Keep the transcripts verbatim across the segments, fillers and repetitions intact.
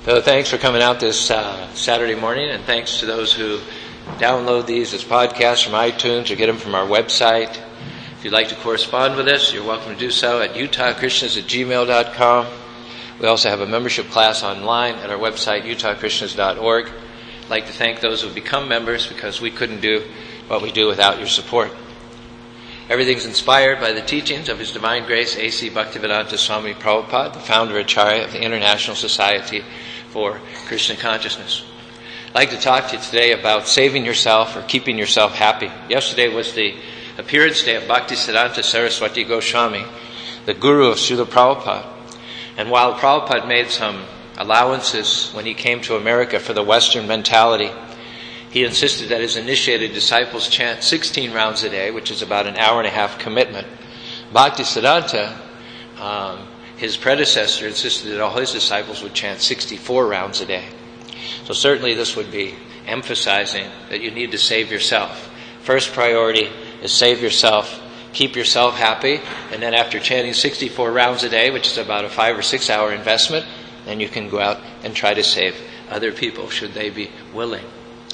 So thanks for coming out this uh, Saturday morning, and thanks to those who download these as podcasts from iTunes or get them from our website. If you'd like to correspond with us, you're welcome to do so at utah christians at gmail dot com. We also have a membership class online at our website, utah christians dot org. I'd like to thank those who have become members because we couldn't do what we do without your support. Everything's inspired by the teachings of His Divine Grace, A C Bhaktivedanta Swami Prabhupada, the founder Acharya of the International Society for Krishna Consciousness. I'd like to talk to you today about saving yourself or keeping yourself happy. Yesterday was the appearance day of Bhaktisiddhanta Saraswati Goswami, the guru of Srila Prabhupada. And while Prabhupada made some allowances when he came to America for the Western mentality, he insisted that his initiated disciples chant sixteen rounds a day, which is about an hour and a half commitment. Bhaktisiddhanta, um, his predecessor, insisted that all his disciples would chant sixty-four rounds a day. So certainly this would be emphasizing that you need to save yourself. First priority is save yourself, keep yourself happy, and then after chanting sixty-four rounds a day, which is about a five or six hour investment, then you can go out and try to save other people, should they be willing.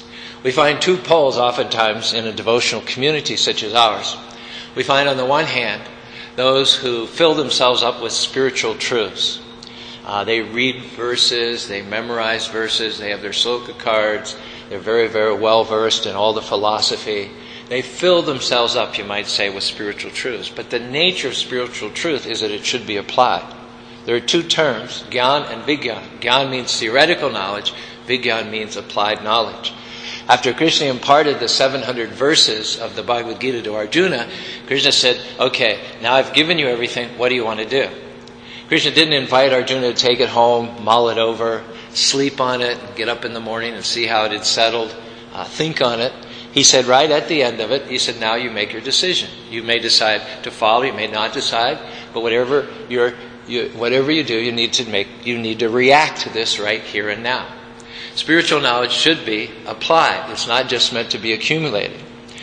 We find two poles oftentimes in a devotional community such as ours. We find on the one hand those who fill themselves up with spiritual truths. Uh, they read verses, they memorize verses, they have their sloka cards, they're very, very well versed in all the philosophy. They fill themselves up, you might say, with spiritual truths. But the nature of spiritual truth is that it should be applied. There are two terms, Gyan and Vigyan. Gyan means theoretical knowledge, Vigyan means applied knowledge. After Krishna imparted the seven hundred verses of the Bhagavad Gita to Arjuna, Krishna said, okay, now I've given you everything, what do you want to do? Krishna didn't invite Arjuna to take it home, mull it over, sleep on it, get up in the morning and see how it had settled, uh, think on it. He said right at the end of it, he said, now you make your decision. You may decide to follow, you may not decide, but whatever you're, you, whatever you do, you need to make, you need to react to this right here and now. Spiritual knowledge should be applied. It's not just meant to be accumulated.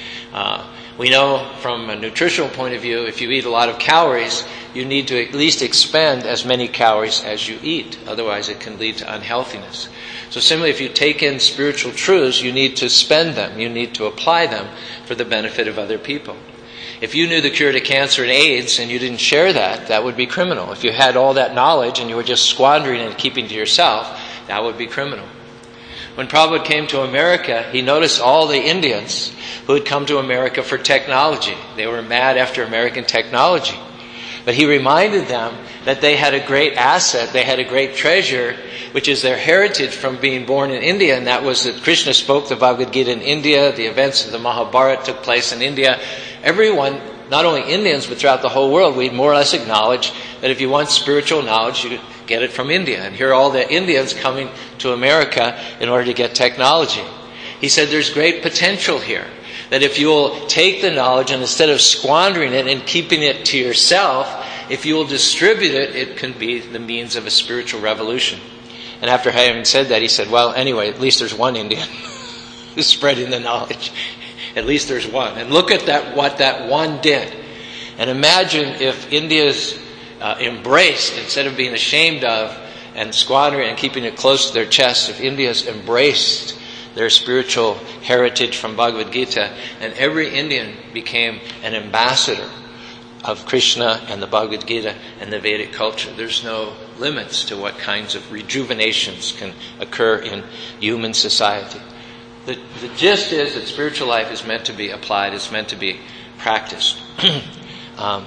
Uh, we know from a nutritional point of view, if you eat a lot of calories, you need to at least expend as many calories as you eat. Otherwise, it can lead to unhealthiness. So similarly, if you take in spiritual truths, you need to spend them. You need to apply them for the benefit of other people. If you knew the cure to cancer and AIDS and you didn't share that, that would be criminal. If you had all that knowledge and you were just squandering it and keeping to yourself, that would be criminal. When Prabhupada came to America, he noticed all the Indians who had come to America for technology. They were mad after American technology. But he reminded them that they had a great asset, they had a great treasure, which is their heritage from being born in India, and that was that Krishna spoke the Bhagavad Gita in India, the events of the Mahabharata took place in India. Everyone, not only Indians, but throughout the whole world, we more or less acknowledge that if you want spiritual knowledge, you get it from India. And here are all the Indians coming to America in order to get technology. He said there's great potential here. That if you'll take the knowledge and instead of squandering it and keeping it to yourself, if you'll distribute it, it can be the means of a spiritual revolution. And after having said that, he said, well, anyway, at least there's one Indian who's spreading the knowledge. At least there's one. And look at that, what that one did. And imagine if India's uh, embraced, instead of being ashamed of and squandering and keeping it close to their chest, if India's embraced their spiritual heritage from Bhagavad Gita, and every Indian became an ambassador of Krishna and the Bhagavad Gita and the Vedic culture. There's no limits to what kinds of rejuvenations can occur in human society. The, the gist is that spiritual life is meant to be applied, it's meant to be practiced. um,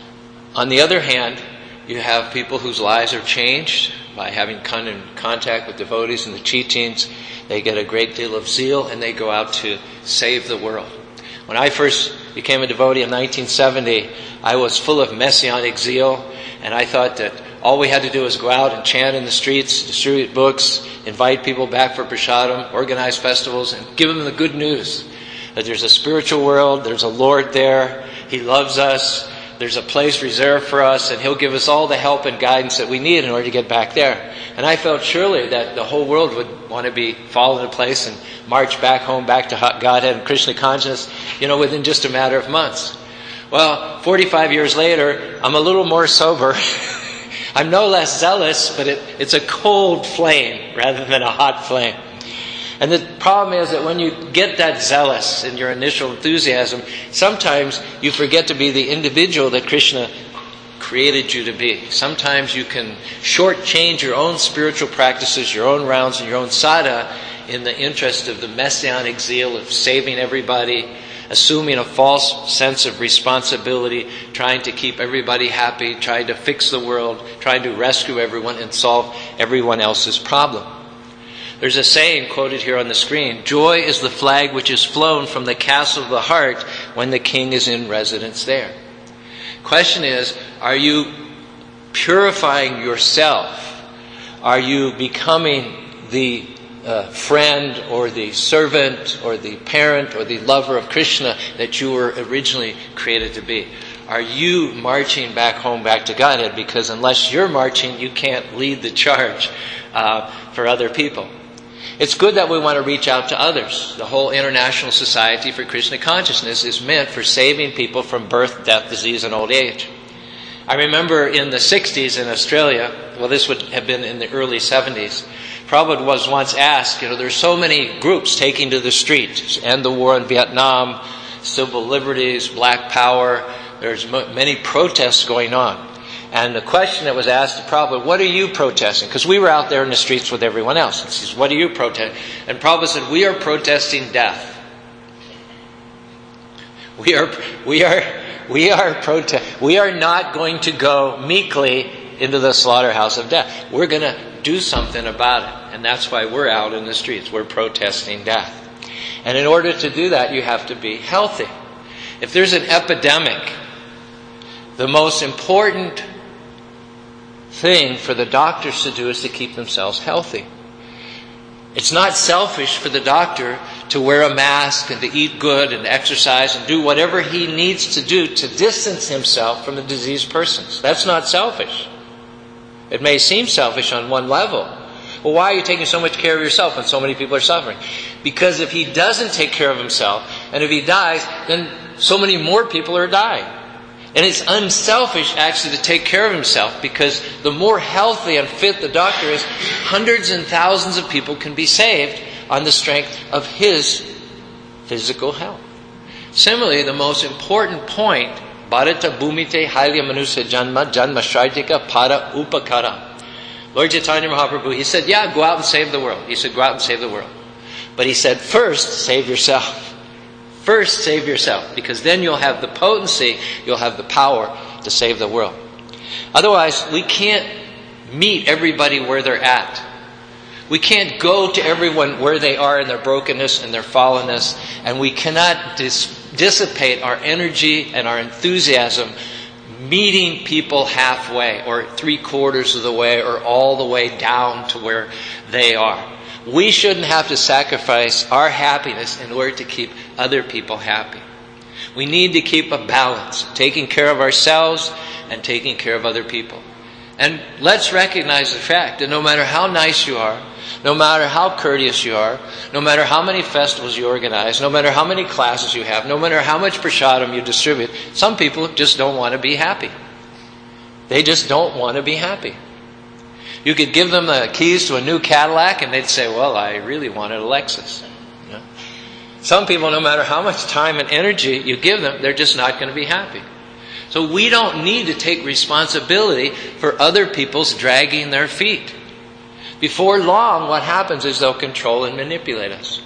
on the other hand, you have people whose lives are changed by having come in contact with devotees and the teachings. They get a great deal of zeal and they go out to save the world. When I first became a devotee in nineteen seventy, I was full of messianic zeal, and I thought that all we had to do was go out and chant in the streets, distribute books, invite people back for prasadam, organize festivals, and give them the good news that there's a spiritual world, there's a Lord there, He loves us, there's a place reserved for us, and He'll give us all the help and guidance that we need in order to get back there. And I felt surely that the whole world would want to be fall into place and march back home, back to Godhead and Krishna consciousness, you know, within just a matter of months. Well, forty-five years later, I'm a little more sober. I'm no less zealous, but it, it's a cold flame rather than a hot flame. And the problem is that when you get that zealous in your initial enthusiasm, sometimes you forget to be the individual that Krishna created you to be. Sometimes you can shortchange your own spiritual practices, your own rounds, and your own sadhana in the interest of the messianic zeal of saving everybody, assuming a false sense of responsibility, trying to keep everybody happy, trying to fix the world, trying to rescue everyone and solve everyone else's problem. There's a saying quoted here on the screen: joy is the flag which is flown from the castle of the heart when the king is in residence there. Question is, are you purifying yourself? Are you becoming the uh, friend or the servant or the parent or the lover of Krishna that you were originally created to be? Are you marching back home, back to Godhead? Because unless you're marching, you can't lead the charge uh, for other people. It's good that we want to reach out to others. The whole International Society for Krishna Consciousness is meant for saving people from birth, death, disease, and old age. I remember in the sixties in Australia, well, this would have been in the early seventies, Prabhupada was once asked, you know, there's so many groups taking to the streets, end the war in Vietnam, civil liberties, black power, there's many protests going on. And the question that was asked to Prabhupada, what are you protesting? Because we were out there in the streets with everyone else. He says, what are you protesting? And Prabhupada said, we are protesting death. We are, we are, we are protest. We are not going to go meekly into the slaughterhouse of death. We're going to do something about it. And that's why we're out in the streets. We're protesting death. And in order to do that, you have to be healthy. If there's an epidemic, the most important thing for the doctors to do is to keep themselves healthy. It's not selfish for the doctor to wear a mask and to eat good and exercise and do whatever he needs to do to distance himself from the diseased persons. That's not selfish. It may seem selfish on one level. Well, why are you taking so much care of yourself when so many people are suffering? Because if he doesn't take care of himself, and if he dies, then so many more people are dying. And it's unselfish actually to take care of himself, because the more healthy and fit the doctor is, hundreds and thousands of people can be saved on the strength of his physical health. Similarly, the most important point, Bharata Bhumite Hailya Manusya Janma Janma Shaitika Para Upakara. Lord Chaitanya Mahaprabhu, he said, yeah, go out and save the world. He said, go out and save the world. But he said, first, save yourself. First, save yourself, because then you'll have the potency, you'll have the power to save the world. Otherwise, we can't meet everybody where they're at. We can't go to everyone where they are in their brokenness and their fallenness, and we cannot dis- dissipate our energy and our enthusiasm meeting people halfway, or three quarters of the way, or all the way down to where they are. We shouldn't have to sacrifice our happiness in order to keep other people happy. We need to keep a balance, taking care of ourselves and taking care of other people. And let's recognize the fact that no matter how nice you are, no matter how courteous you are, no matter how many festivals you organize, no matter how many classes you have, no matter how much prasadam you distribute, some people just don't want to be happy. They just don't want to be happy. You could give them the keys to a new Cadillac and they'd say, well, I really wanted a Lexus. You know? Some people, no matter how much time and energy you give them, they're just not going to be happy. So we don't need to take responsibility for other people's dragging their feet. Before long, what happens is they'll control and manipulate us.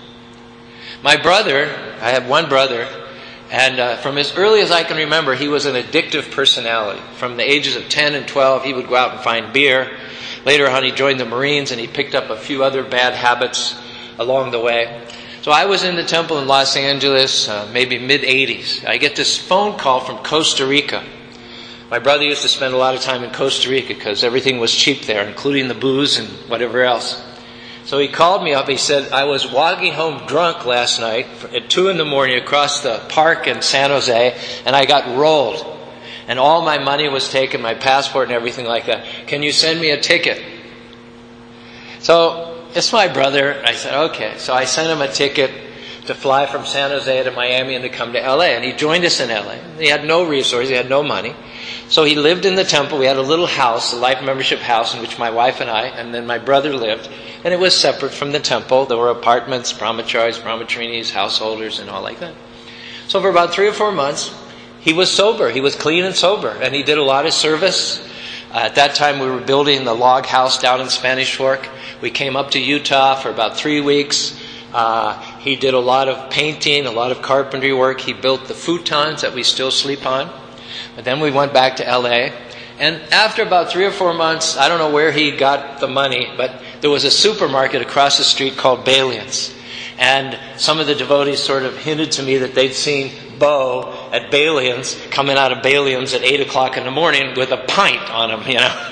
My brother, I have one brother, and uh, from as early as I can remember, he was an addictive personality. From the ages of ten and twelve, he would go out and find beer. Later on, he joined the Marines, and he picked up a few other bad habits along the way. So I was in the temple in Los Angeles, uh, maybe mid-eighties. I get this phone call from Costa Rica. My brother used to spend a lot of time in Costa Rica because everything was cheap there, including the booze and whatever else. So he called me up. He said, I was walking home drunk last night at two in the morning across the park in San Jose, and I got rolled. And all my money was taken, my passport and everything like that. Can you send me a ticket? So it's my brother. I said, okay. So I sent him a ticket to fly from San Jose to Miami and to come to L A. And he joined us in L A. He had no resources. He had no money. So he lived in the temple. We had a little house, a life membership house, in which my wife and I and then my brother lived. And it was separate from the temple. There were apartments, brahmacharis, brahmachaриnis, householders, and all like that. So for about three or four months, he was sober. He was clean and sober. And he did a lot of service. Uh, at that time, we were building the log house down in Spanish Fork. We came up to Utah for about three weeks. Uh, he did a lot of painting, a lot of carpentry work. He built the futons that we still sleep on. But then we went back to L A. And after about three or four months, I don't know where he got the money, but there was a supermarket across the street called Balians. And some of the devotees sort of hinted to me that they'd seen Bo at Balians, coming out of Balians at eight o'clock in the morning with a pint on him, you know.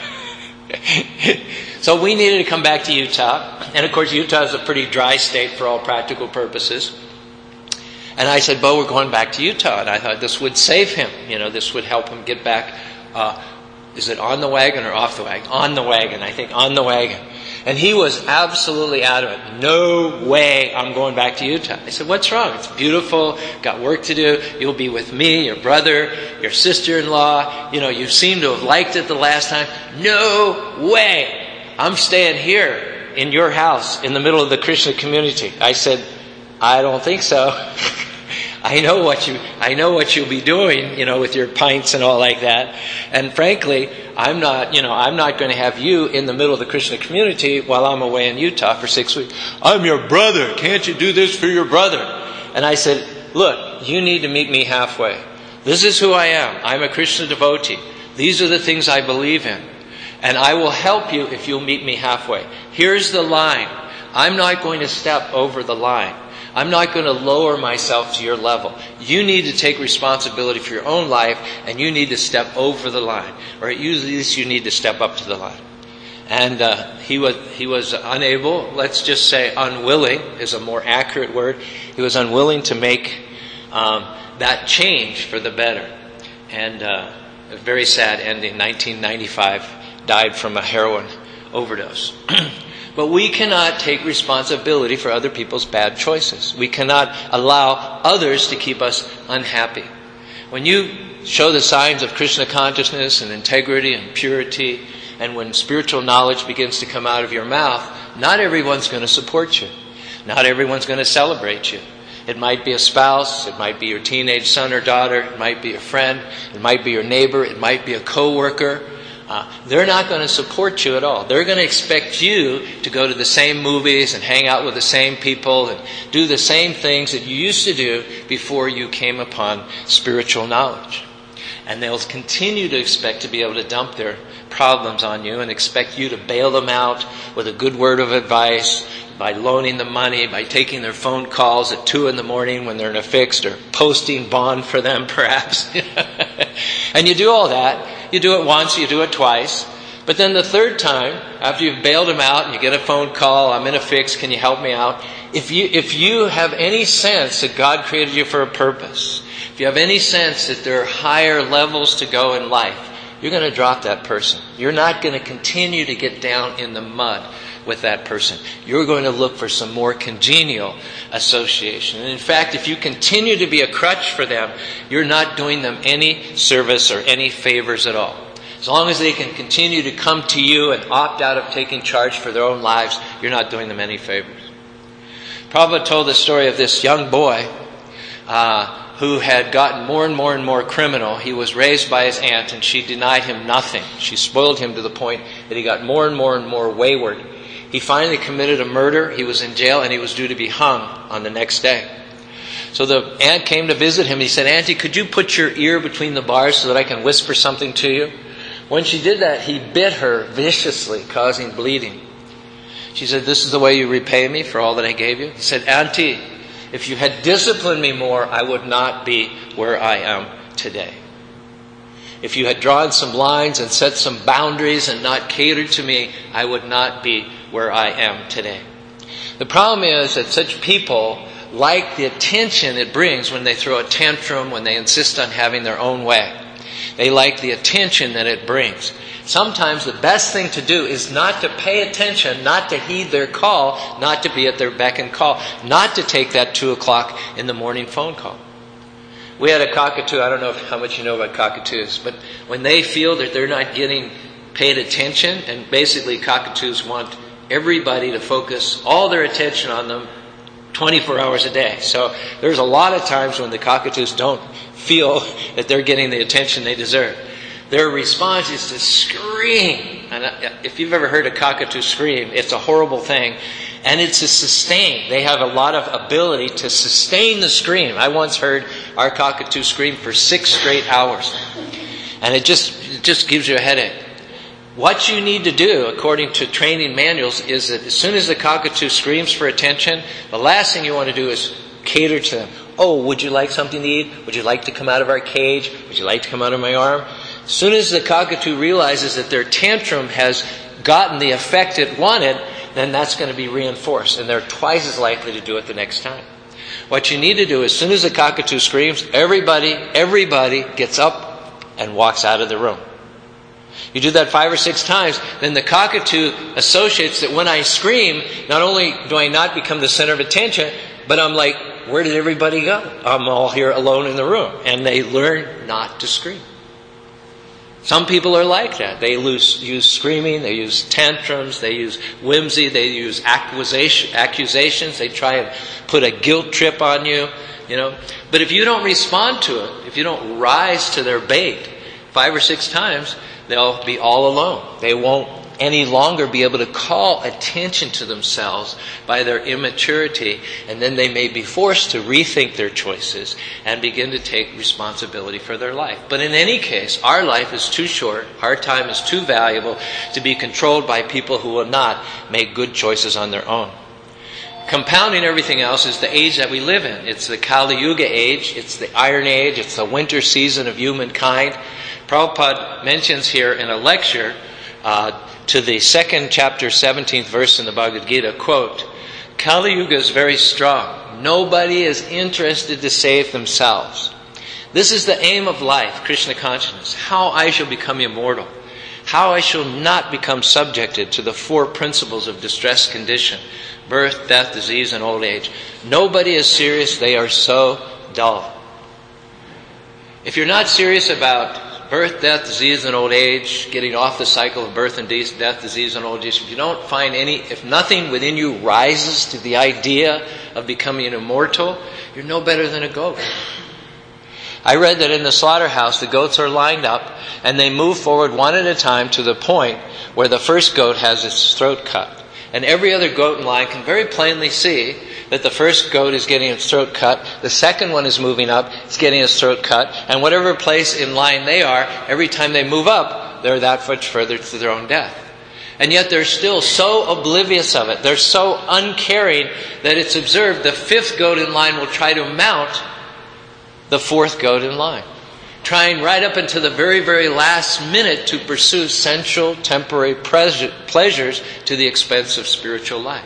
So we needed to come back to Utah. And of course, Utah is a pretty dry state for all practical purposes. And I said, Bo, we're going back to Utah. And I thought this would save him. You know, this would help him get back. Uh, is it on the wagon or off the wagon? On the wagon, I think, on the wagon. And he was absolutely adamant. No way I'm going back to Utah. I said, what's wrong? It's beautiful. Got work to do. You'll be with me, your brother, your sister-in-law. You know, you seem to have liked it the last time. No way. I'm staying here in your house in the middle of the Krishna community. I said, I don't think so. I know what you, I know what you'll be doing, you know, with your pints and all like that. And frankly, I'm not, you know, I'm not going to have you in the middle of the Krishna community while I'm away in Utah for six weeks. I'm your brother. Can't you do this for your brother? And I said, look, you need to meet me halfway. This is who I am. I'm a Krishna devotee. These are the things I believe in. And I will help you if you'll meet me halfway. Here's the line. I'm not going to step over the line. I'm not going to lower myself to your level. You need to take responsibility for your own life, and you need to step over the line. Or at least you need to step up to the line. And uh, he was he was unable, let's just say unwilling is a more accurate word. He was unwilling to make um, that change for the better. And uh, a very sad ending. nineteen ninety-five, died from a heroin overdose. But we cannot take responsibility for other people's bad choices. We cannot allow others to keep us unhappy. When you show the signs of Krishna consciousness and integrity and purity, and when spiritual knowledge begins to come out of your mouth, not everyone's going to support you. Not everyone's going to celebrate you. It might be a spouse, it might be your teenage son or daughter, it might be a friend, it might be your neighbor, it might be a coworker. Uh, they're not going to support you at all. They're going to expect you to go to the same movies and hang out with the same people and do the same things that you used to do before you came upon spiritual knowledge. And they'll continue to expect to be able to dump their problems on you and expect you to bail them out with a good word of advice, by loaning them money, by taking their phone calls at two in the morning when they're in a fix, or posting bond for them perhaps. And you do all that. You do it once, you do it twice. But then the third time, after you've bailed them out and you get a phone call, I'm in a fix, can you help me out? If you, if you have any sense that God created you for a purpose, if you have any sense that there are higher levels to go in life, you're going to drop that person. You're not going to continue to get down in the mud with that person. You're going to look for some more congenial association. And in fact, if you continue to be a crutch for them, you're not doing them any service or any favors at all. As long as they can continue to come to you and opt out of taking charge for their own lives, you're not doing them any favors. Prabhupada told the story of this young boy uh, who had gotten more and more and more criminal. He was raised by his aunt, and she denied him nothing. She spoiled him to the point that he got more and more and more wayward. He finally committed a murder. He was in jail, and he was due to be hung on the next day. So the aunt came to visit him. He said, Auntie, could you put your ear between the bars so that I can whisper something to you? When she did that, he bit her viciously, causing bleeding. She said, this is the way you repay me for all that I gave you? He said, Auntie, if you had disciplined me more, I would not be where I am today. If you had drawn some lines and set some boundaries and not catered to me, I would not be where I am today. The problem is that such people like the attention it brings when they throw a tantrum, when they insist on having their own way. They like the attention that it brings. Sometimes the best thing to do is not to pay attention, not to heed their call, not to be at their beck and call, not to take that two o'clock in the morning phone call. We had a cockatoo. I don't know how much you know about cockatoos, but when they feel that they're not getting paid attention, and basically cockatoos want everybody to focus all their attention on them twenty-four hours a day. So there's a lot of times when the cockatoos don't feel that they're getting the attention they deserve. Their response is to scream. And if you've ever heard a cockatoo scream, it's a horrible thing. And it's to sustain. They have a lot of ability to sustain the scream. I once heard our cockatoo scream for six straight hours. And it just, it just gives you a headache. What you need to do, according to training manuals, is that as soon as the cockatoo screams for attention, the last thing you want to do is cater to them. Oh, would you like something to eat? Would you like to come out of our cage? Would you like to come out of my arm? As soon as the cockatoo realizes that their tantrum has gotten the effect it wanted, then that's going to be reinforced, and they're twice as likely to do it the next time. What you need to do, as soon as the cockatoo screams, everybody, everybody gets up and walks out of the room. You do that five or six times, then the cockatoo associates that when I scream, not only do I not become the center of attention, but I'm like, where did everybody go? I'm all here alone in the room. And they learn not to scream. Some people are like that. They use, use screaming, they use tantrums, they use whimsy, they use accusation, accusations, they try and put a guilt trip on you, you know. But if you don't respond to it, if you don't rise to their bait five or six times, they'll be all alone. They won't any longer be able to call attention to themselves by their immaturity, and then they may be forced to rethink their choices and begin to take responsibility for their life. But in any case, our life is too short, our time is too valuable to be controlled by people who will not make good choices on their own. Compounding everything else is the age that we live in. It's the Kali Yuga age, it's the Iron Age, it's the winter season of humankind. Prabhupada mentions here in a lecture uh, to the second chapter, seventeenth verse in the Bhagavad Gita, quote, Kali Yuga is very strong. Nobody is interested to save themselves. This is the aim of life, Krishna consciousness, how I shall become immortal, how I shall not become subjected to the four principles of distress condition, birth, death, disease, and old age. Nobody is serious, they are so dull. If you're not serious about birth, death, disease, and old age, getting off the cycle of birth and death, disease, and old age, if you don't find any, if nothing within you rises to the idea of becoming an immortal, you're no better than a goat. I read that in the slaughterhouse, the goats are lined up, and they move forward one at a time to the point where the first goat has its throat cut. And every other goat in line can very plainly see that the first goat is getting its throat cut, the second one is moving up, it's getting its throat cut, and whatever place in line they are, every time they move up, they're that much further to their own death. And yet they're still so oblivious of it, they're so uncaring that it's observed the fifth goat in line will try to mount the fourth goat in line, trying right up until the very, very last minute to pursue sensual, temporary pleasures to the expense of spiritual life.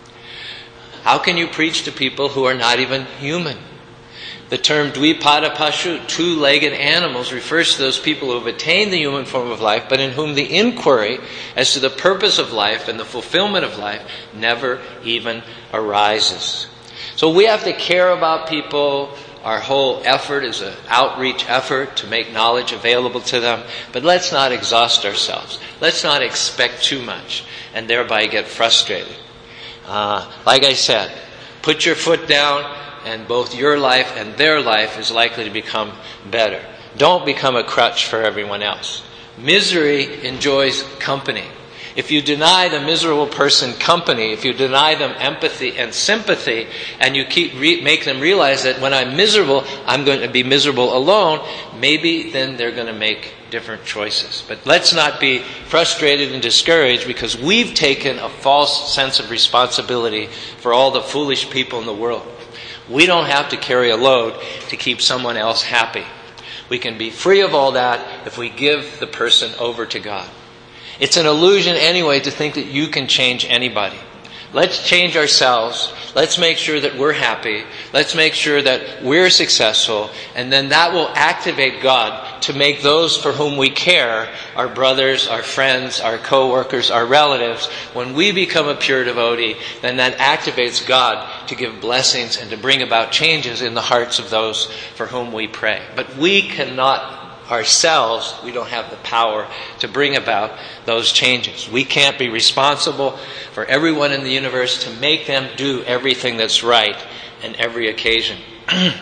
How can you preach to people who are not even human? The term dvipada pashu, two-legged animals, refers to those people who have attained the human form of life, but in whom the inquiry as to the purpose of life and the fulfillment of life never even arises. So we have to care about people. Our whole effort is an outreach effort to make knowledge available to them. But let's not exhaust ourselves. Let's not expect too much and thereby get frustrated. Uh, like I said, put your foot down and both your life and their life is likely to become better. Don't become a crutch for everyone else. Misery enjoys company. If you deny the miserable person company, if you deny them empathy and sympathy, and you keep re- make them realize that when I'm miserable, I'm going to be miserable alone, maybe then they're going to make different choices. But let's not be frustrated and discouraged because we've taken a false sense of responsibility for all the foolish people in the world. We don't have to carry a load to keep someone else happy. We can be free of all that if we give the person over to God. It's an illusion anyway to think that you can change anybody. Let's change ourselves. Let's make sure that we're happy. Let's make sure that we're successful. And then that will activate God to make those for whom we care, our brothers, our friends, our co-workers, our relatives. When we become a pure devotee, then that activates God to give blessings and to bring about changes in the hearts of those for whom we pray. But we cannot ourselves, we don't have the power to bring about those changes. We can't be responsible for everyone in the universe to make them do everything that's right in every occasion. A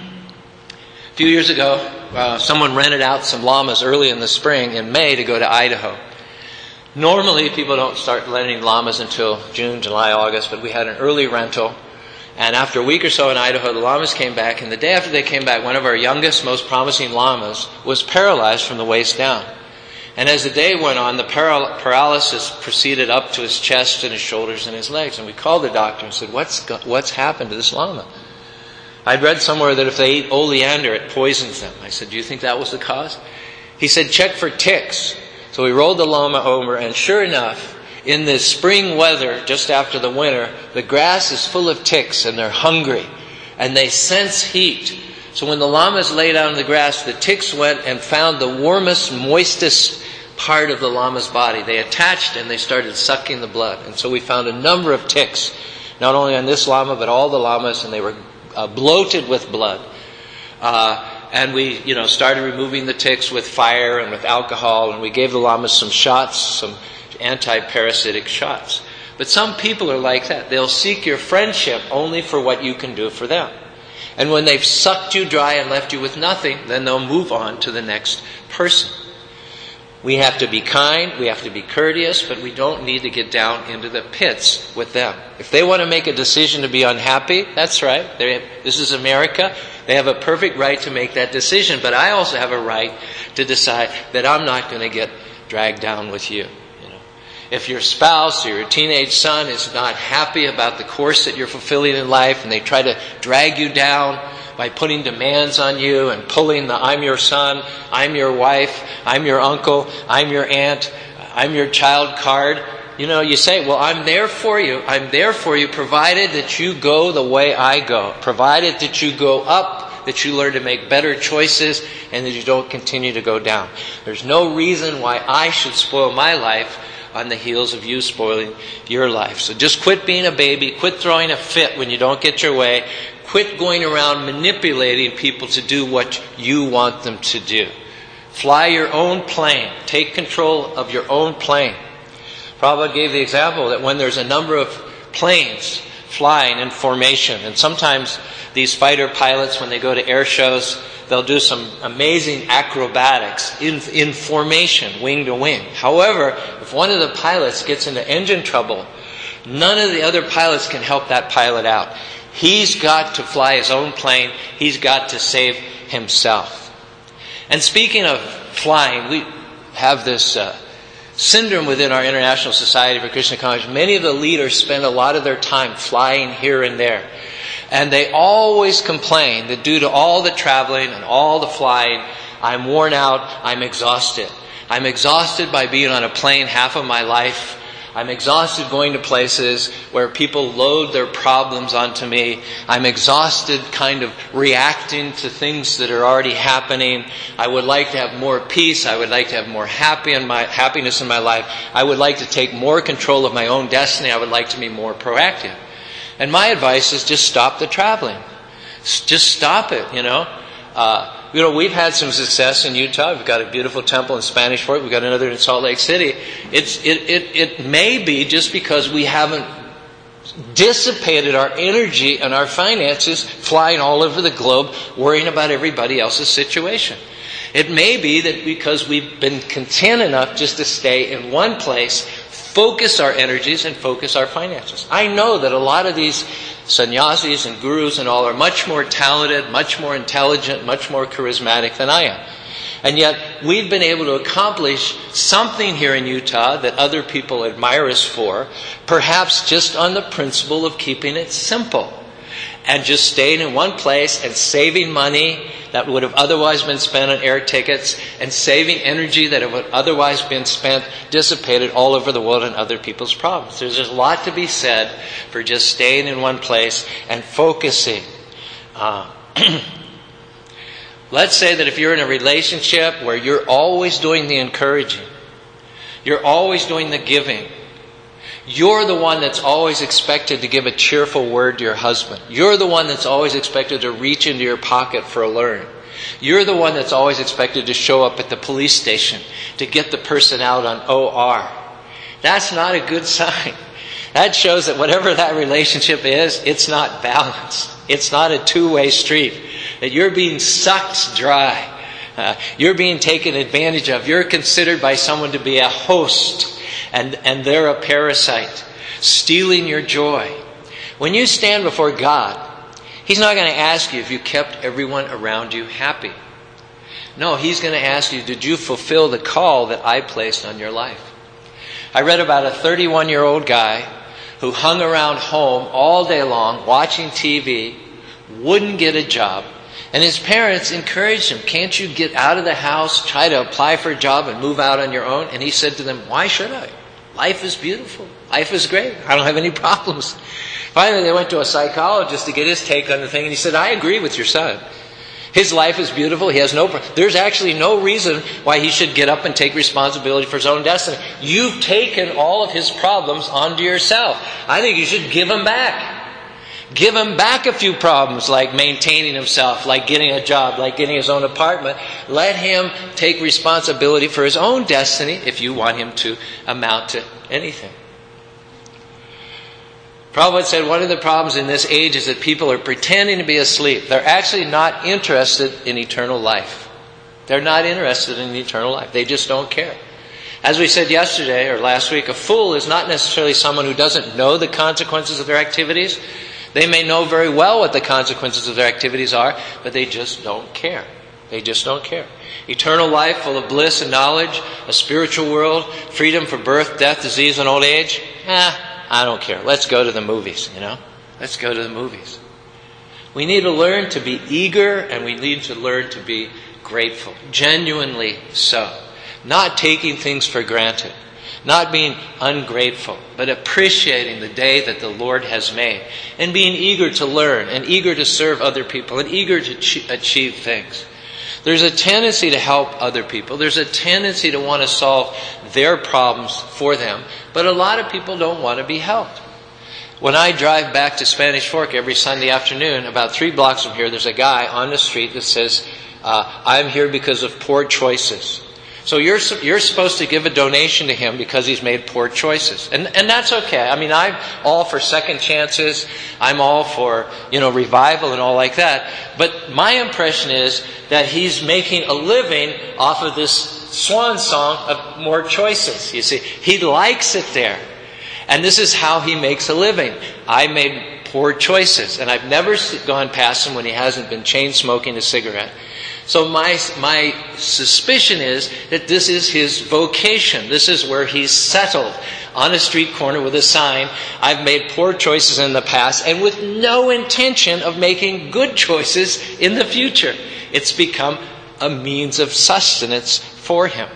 few years ago, uh, someone rented out some llamas early in the spring in May to go to Idaho. Normally, people don't start renting llamas until June, July, August, but we had an early rental. And after a week or so in Idaho, the llamas came back. And the day after they came back, one of our youngest, most promising llamas was paralyzed from the waist down. And as the day went on, the paral- paralysis proceeded up to his chest and his shoulders and his legs. And we called the doctor and said, what's go- what's happened to this llama? I'd read somewhere that if they eat oleander, it poisons them. I said, do you think that was the cause? He said, check for ticks. So we rolled the llama over, and sure enough, in this spring weather, just after the winter, the grass is full of ticks, and they're hungry, and they sense heat. So when the llamas lay down in the grass, the ticks went and found the warmest, moistest part of the llama's body. They attached and they started sucking the blood. And so we found a number of ticks, not only on this llama, but all the llamas, and they were uh, bloated with blood. Uh, and we, you know, started removing the ticks with fire and with alcohol, and we gave the llamas some shots, some anti-parasitic shots. But some people are like that. They'll seek your friendship only for what you can do for them. And when they've sucked you dry and left you with nothing, then they'll move on to the next person. We have to be kind, we have to be courteous, but we don't need to get down into the pits with them. If they want to make a decision to be unhappy, that's right. They, this is America. They have a perfect right to make that decision. But I also have a right to decide that I'm not going to get dragged down with you. If your spouse or your teenage son is not happy about the course that you're fulfilling in life, and they try to drag you down by putting demands on you and pulling the I'm your son, I'm your wife, I'm your uncle, I'm your aunt, I'm your child card, you know, you say, well, I'm there for you. I'm there for you provided that you go the way I go. Provided that you go up, that you learn to make better choices, and that you don't continue to go down. There's no reason why I should spoil my life on the heels of you spoiling your life. So just quit being a baby. Quit throwing a fit when you don't get your way. Quit going around manipulating people to do what you want them to do. Fly your own plane. Take control of your own plane. Prabhupada gave the example that when there's a number of planes flying in formation, and sometimes these fighter pilots, when they go to air shows, they'll do some amazing acrobatics in, in formation, wing to wing. However, if one of the pilots gets into engine trouble, none of the other pilots can help that pilot out. He's got to fly his own plane. He's got to save himself. And speaking of flying, we have this uh, syndrome within our International Society for Krishna Consciousness. Many of the leaders spend a lot of their time flying here and there. And they always complain that due to all the traveling and all the flying, I'm worn out, I'm exhausted. I'm exhausted by being on a plane half of my life. I'm exhausted going to places where people load their problems onto me. I'm exhausted kind of reacting to things that are already happening. I would like to have more peace. I would like to have more happy in my, happiness in my life. I would like to take more control of my own destiny. I would like to be more proactive. And my advice is just stop the traveling. Just stop it, you know. Uh, you know, we've had some success in Utah. We've got a beautiful temple in Spanish Fort. We've got another in Salt Lake City. It's, it, it, it may be just because we haven't dissipated our energy and our finances flying all over the globe, worrying about everybody else's situation. It may be that because we've been content enough just to stay in one place, focus our energies and focus our finances. I know that a lot of these sannyasis and gurus and all are much more talented, much more intelligent, much more charismatic than I am. And yet we've been able to accomplish something here in Utah that other people admire us for, perhaps just on the principle of keeping it simple. and just staying in one place and saving money that would have otherwise been spent on air tickets, and saving energy that would otherwise been spent, dissipated all over the world on other people's problems. There's a lot to be said for just staying in one place and focusing. Uh, let's say that if you're in a relationship where you're always doing the encouraging, you're always doing the giving, you're the one that's always expected to give a cheerful word to your husband. You're the one that's always expected to reach into your pocket for a loan. You're the one that's always expected to show up at the police station to get the person out on O R. That's not a good sign. That shows that whatever that relationship is, it's not balanced. It's not a two-way street. That you're being sucked dry. Uh, you're being taken advantage of. You're considered by someone to be a host. And, and they're a parasite, stealing your joy. When you stand before God, He's not going to ask you if you kept everyone around you happy. No, He's going to ask you, did you fulfill the call that I placed on your life? I read about a thirty-one-year-old guy who hung around home all day long watching T V, wouldn't get a job, and his parents encouraged him, can't you get out of the house, try to apply for a job and move out on your own? And he said to them, why should I? Life is beautiful. Life is great. I don't have any problems. Finally, they went to a psychologist to get his take on the thing, and he said, I agree with your son. His life is beautiful. He has no, there's actually no reason why he should get up and take responsibility for his own destiny. You've taken all of his problems onto yourself. I think you should give him back. Give him back a few problems, like maintaining himself, like getting a job, like getting his own apartment. Let him take responsibility for his own destiny if you want him to amount to anything. Prabhupada said one of the problems in this age is that people are pretending to be asleep. They're actually not interested in eternal life. They're not interested in eternal life. They just don't care. As we said yesterday or last week, a fool is not necessarily someone who doesn't know the consequences of their activities. They may know very well what the consequences of their activities are, but they just don't care. They just don't care. Eternal life full of bliss and knowledge, a spiritual world, freedom from birth, death, disease, and old age. Eh, I don't care. Let's go to the movies, you know. Let's go to the movies. We need to learn to be eager, and we need to learn to be grateful. Genuinely so. Not taking things for granted. Not being ungrateful, but appreciating the day that the Lord has made. And being eager to learn, and eager to serve other people, and eager to achieve things. There's a tendency to help other people. There's a tendency to want to solve their problems for them. But a lot of people don't want to be helped. When I drive back to Spanish Fork every Sunday afternoon, about three blocks from here, there's a guy on the street that says, uh, I'm here because of poor choices. So you're you're supposed to give a donation to him because he's made poor choices. And and that's okay. I mean, I'm all for second chances. I'm all for, you know, revival and all like that. But my impression is that he's making a living off of this swan song of more choices. You see, he likes it there. And this is how he makes a living. I made poor choices. And I've never gone past him when he hasn't been chain smoking a cigarette. So my my suspicion is that this is his vocation. This is where he's settled, on a street corner with a sign, I've made poor choices in the past, and with no intention of making good choices in the future. It's become a means of sustenance for him.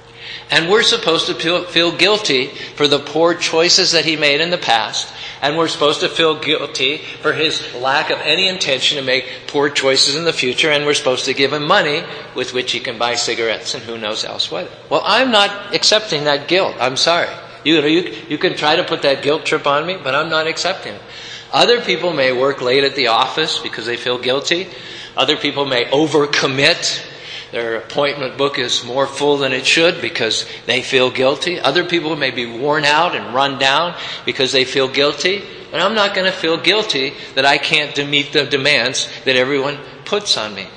And we're supposed to feel, feel guilty for the poor choices that he made in the past. And we're supposed to feel guilty for his lack of any intention to make poor choices in the future. And we're supposed to give him money with which he can buy cigarettes and who knows else what. Well, I'm not accepting that guilt. I'm sorry. You know, you, you can try to put that guilt trip on me, but I'm not accepting it. Other people may work late at the office because they feel guilty. Other people may overcommit. Their appointment book is more full than it should because they feel guilty. Other people may be worn out and run down because they feel guilty. But I'm not going to feel guilty that I can't meet the demands that everyone puts on me.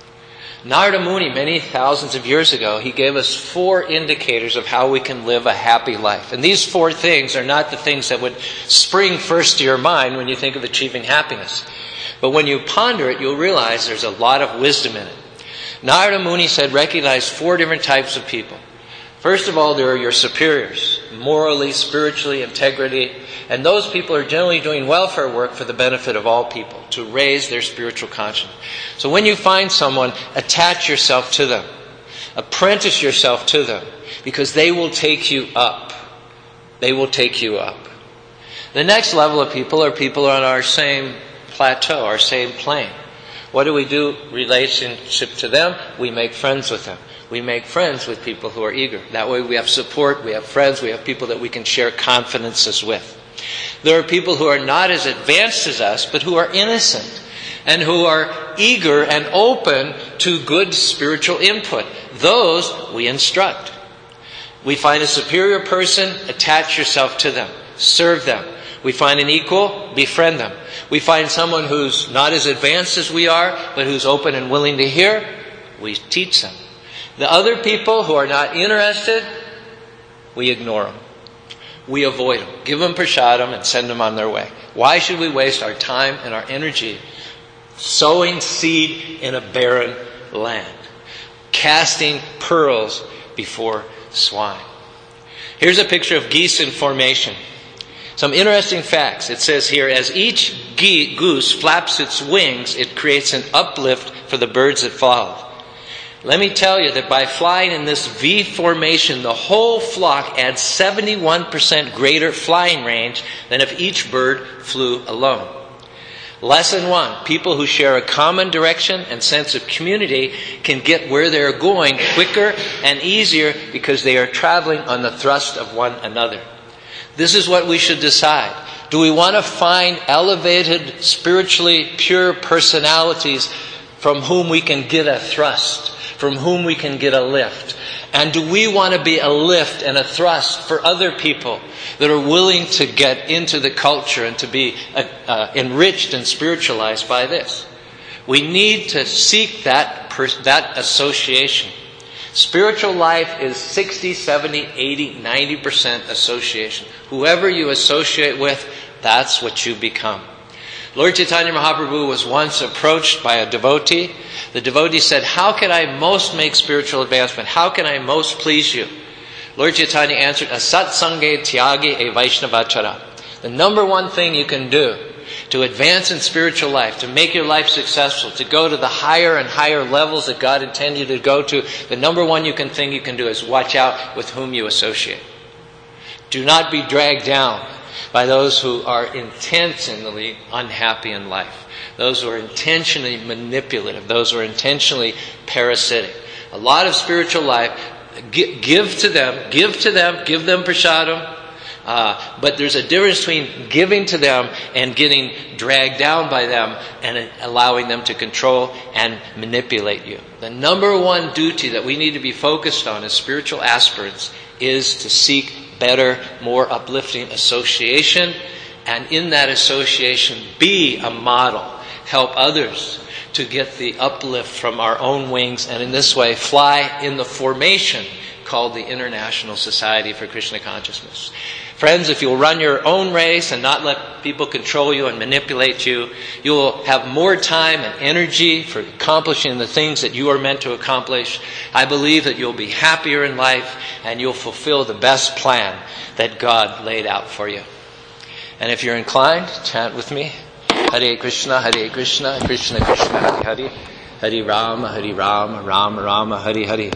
Narada Muni, many thousands of years ago, he gave us four indicators of how we can live a happy life. And these four things are not the things that would spring first to your mind when you think of achieving happiness. But when you ponder it, you'll realize there's a lot of wisdom in it. Narada Muni said, recognize four different types of people. First of all, there are your superiors, morally, spiritually, integrity, and those people are generally doing welfare work for the benefit of all people, to raise their spiritual conscience. So when you find someone, attach yourself to them. Apprentice yourself to them, because they will take you up. They will take you up. The next level of people are people on our same plateau, our same plane. What do we do in relationship to them? We make friends with them. We make friends with people who are eager. That way we have support, we have friends, we have people that we can share confidences with. There are people who are not as advanced as us, but who are innocent and who are eager and open to good spiritual input. Those we instruct. We find a superior person, attach yourself to them, serve them. We find an equal, befriend them. We find someone who's not as advanced as we are, but who's open and willing to hear, we teach them. The other people who are not interested, we ignore them. We avoid them. Give them prasadam and send them on their way. Why should we waste our time and our energy sowing seed in a barren land? Casting pearls before swine. Here's a picture of geese in formation. Some interesting facts. It says here, as each ge- goose flaps its wings, it creates an uplift for the birds that follow. Let me tell you that by flying in this V formation, the whole flock adds seventy-one percent greater flying range than if each bird flew alone. Lesson one, people who share a common direction and sense of community can get where they're going quicker and easier because they are traveling on the thrust of one another. This is what we should decide. Do we want to find elevated, spiritually pure personalities from whom we can get a thrust, from whom we can get a lift? And do we want to be a lift and a thrust for other people that are willing to get into the culture and to be uh, uh, enriched and spiritualized by this? We need to seek that pers- that association. Spiritual life is sixty, seventy, eighty, ninety percent association. Whoever you associate with, that's what you become. Lord Chaitanya Mahaprabhu was once approached by a devotee. The devotee said, how can I most make spiritual advancement? How can I most please you? Lord Chaitanya answered, Asat Sange Tyagi E Vaishnavachara. The number one thing you can do to advance in spiritual life, to make your life successful, to go to the higher and higher levels that God intended you to go to, the number one you can thing you can do is watch out with whom you associate. Do not be dragged down by those who are intentionally unhappy in life, those who are intentionally manipulative, those who are intentionally parasitic. A lot of spiritual life, give, give to them, give to them, give them prasadam, uh, but there's a difference between giving to them and getting dragged down by them and allowing them to control and manipulate you. The number one duty that we need to be focused on as spiritual aspirants is to seek better, more uplifting association, and in that association be a model. Help others to get the uplift from our own wings, and in this way fly in the formation called the International Society for Krishna Consciousness. Friends, if you'll run your own race and not let people control you and manipulate you, you'll have more time and energy for accomplishing the things that you are meant to accomplish. I believe that you'll be happier in life and you'll fulfill the best plan that God laid out for you. And if you're inclined, chant with me. Hare Krishna, Hare Krishna, Krishna Krishna, Hare Hare, Hare Rama, Hare Rama, Rama Rama, Hare Hare.